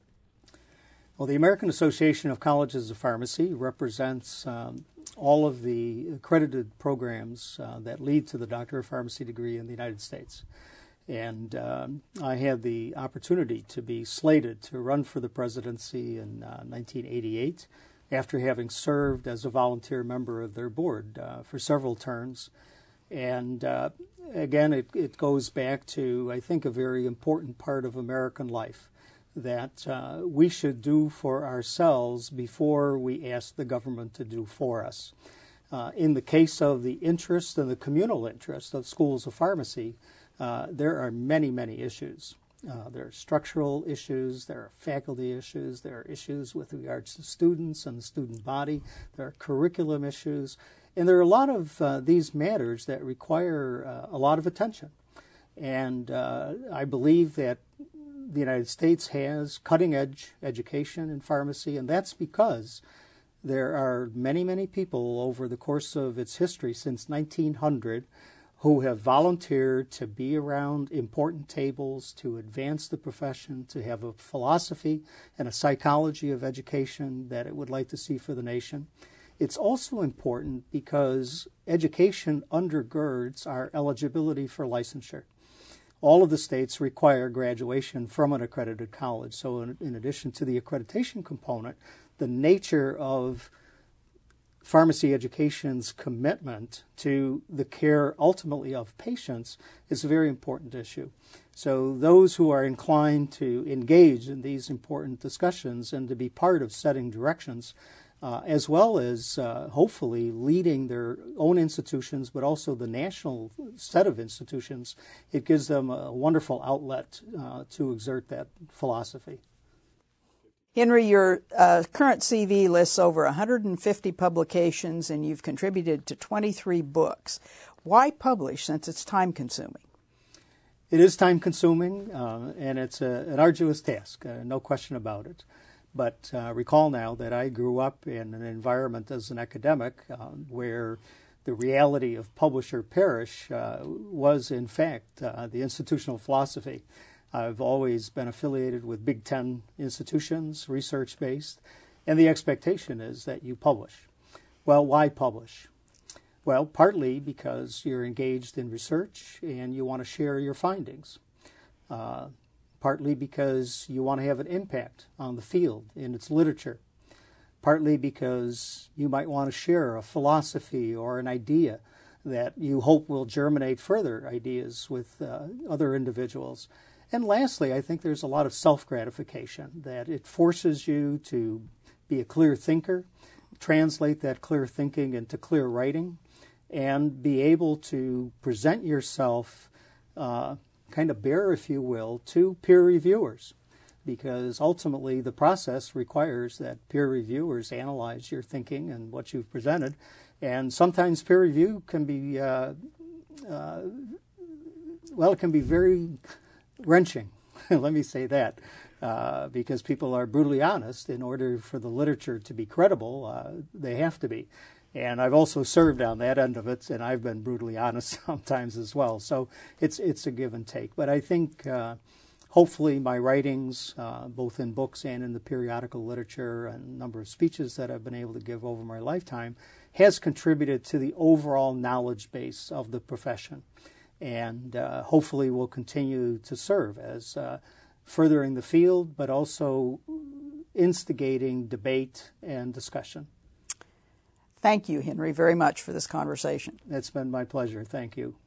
Well, the American Association of Colleges of Pharmacy represents um, all of the accredited programs uh, that lead to the Doctor of Pharmacy degree in the United States. And um, I had the opportunity to be slated to run for the presidency in uh, nineteen eighty-eight, after having served as a volunteer member of their board uh, for several terms. And uh, again, it, it goes back to, I think, a very important part of American life, that uh, we should do for ourselves before we ask the government to do for us. Uh, in the case of the interest and the communal interest of schools of pharmacy, uh, there are many, many issues. Uh, there are structural issues, there are faculty issues, there are issues with regards to students and the student body, there are curriculum issues, and there are a lot of uh, these matters that require uh, a lot of attention. And uh, I believe that the United States has cutting-edge education in pharmacy, and that's because there are many, many people over the course of its history since nineteen hundred who have volunteered to be around important tables, to advance the profession, to have a philosophy and a psychology of education that it would like to see for the nation. It's also important because education undergirds our eligibility for licensure. All of the states require graduation from an accredited college. So in, in addition to the accreditation component, the nature of pharmacy education's commitment to the care ultimately of patients is a very important issue. So those who are inclined to engage in these important discussions and to be part of setting directions, uh, as well as uh, hopefully leading their own institutions, but also the national set of institutions, it gives them a wonderful outlet uh, to exert that philosophy.
Henry, your uh, current C V lists over one hundred fifty publications, and you've contributed to twenty-three books. Why publish, since it's time-consuming?
It is time-consuming, uh, and it's a, an arduous task, uh, no question about it. But uh, recall now that I grew up in an environment as an academic uh, where the reality of publish or perish uh, was, in fact, uh, the institutional philosophy. I've always been affiliated with Big Ten institutions, research-based, and the expectation is that you publish. Well, why publish? Well, partly because you're engaged in research and you want to share your findings. Uh, partly because you want to have an impact on the field in its literature. Partly because you might want to share a philosophy or an idea that you hope will germinate further ideas with uh, other individuals. And lastly, I think there's a lot of self-gratification, that it forces you to be a clear thinker, translate that clear thinking into clear writing, and be able to present yourself uh, kind of bare, if you will, to peer reviewers. Because ultimately the process requires that peer reviewers analyze your thinking and what you've presented. And sometimes peer review can be, uh, uh, well, it can be very wrenching, let me say that, uh, because people are brutally honest. In order for the literature to be credible, uh, they have to be. And I've also served on that end of it, and I've been brutally honest sometimes as well. So it's it's a give and take. But I think uh, hopefully my writings, uh, both in books and in the periodical literature and a number of speeches that I've been able to give over my lifetime, has contributed to the overall knowledge base of the profession. And uh, hopefully will continue to serve as uh, furthering the field, but also instigating debate and discussion.
Thank you, Henry, very much for this conversation.
It's been my pleasure. Thank you.